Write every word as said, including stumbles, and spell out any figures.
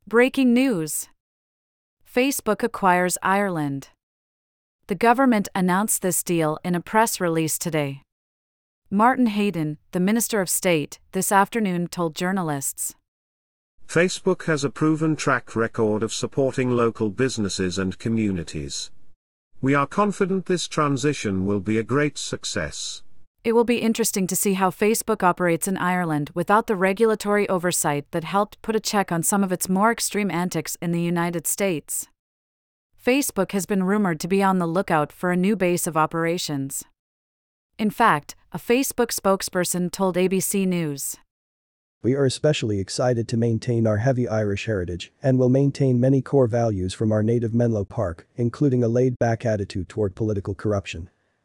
Breaking news: Facebook acquires Ireland. The government announced this deal in a press release today. Martin Hayden, the Minister of State, this afternoon told journalists. Facebook has a proven track record of supporting local businesses and communities. We are confident this transition will be a great success. It will be interesting to see how Facebook operates in Ireland without the regulatory oversight that helped put a check on some of its more extreme antics in the United States. Facebook has been rumored to be on the lookout for a new base of operations. In fact, a Facebook spokesperson told A B C News. We are especially excited to maintain our heavy Irish heritage and will maintain many core values from our native Menlo Park, including a laid-back attitude toward political corruption.